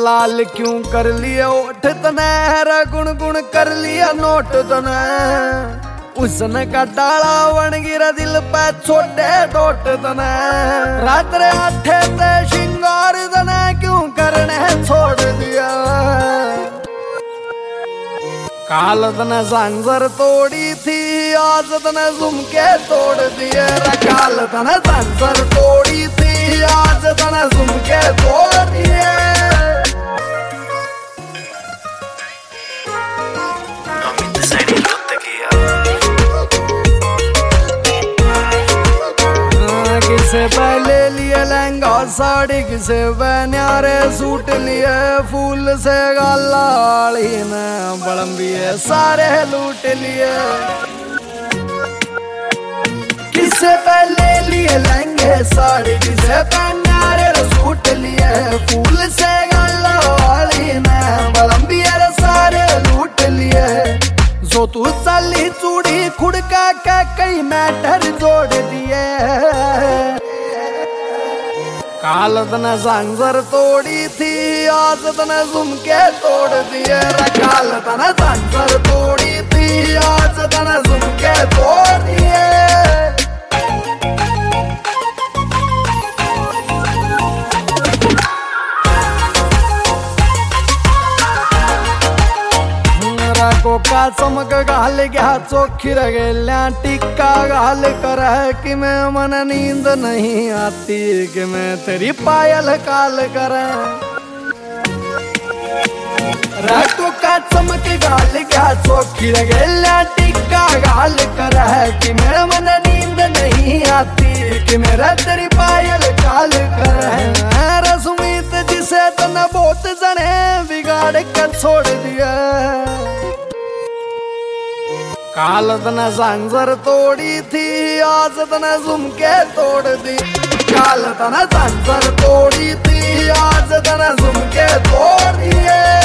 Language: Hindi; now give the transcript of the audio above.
लाल क्यों कर लिए ओठ तने, गुण गुण कर लिया नोट तने। उसने का डाला बन गिरा दिल पे छोटे डोट तने। रात रे आठे ते श्रृंगार तने क्यों करने छोड़ दिया। काल तने सांसर तोड़ी थी, आज तने झुमके तोड़ दिए। काल तने सांसर तोड़ी थी, आज तने झुमके तोड़ दिए। किसे पहले लिए लहंगा साड़ी, किसे न्यारे सूट लिए। फूल से गाली ने बड़म्बिए सारे लूट लिए। किसे पहले लिए लहंगे साड़ी, किसे न्यारे सूट लिए। फूल से गाली ने बड़म्बिए सारे लूट लिए। जो तू साली चूड़ी खुड़का का कई मैटर जोड़ दिए। काल तने सांसर तोड़ी थी, आज तने झुमके तोड़ दिए। काल तने सांसर तोड़ी थी, आज तने झुमके तोड़ दिए। कोका चमक गाल गया चोखी रगेल्या टिक्का गाल कर कि मैं मन नींद नहीं आती, कि मैं तेरी पायल काल कर। कोका चमक गाल गया चोखी रगेल्या टिक्का गाल कर कि मेरा मन नींद नहीं आती, कि मेरा तेरी पायल काल कर। सुमित जिसे तने बहुत जने बिगाड़ कर छोड़ दिया। काल तने सांसर तोड़ी थी, आज तने झुमके तोड़ दी। काल तने सांसर तोड़ी थी, आज तने झुमके तोड़ दिए।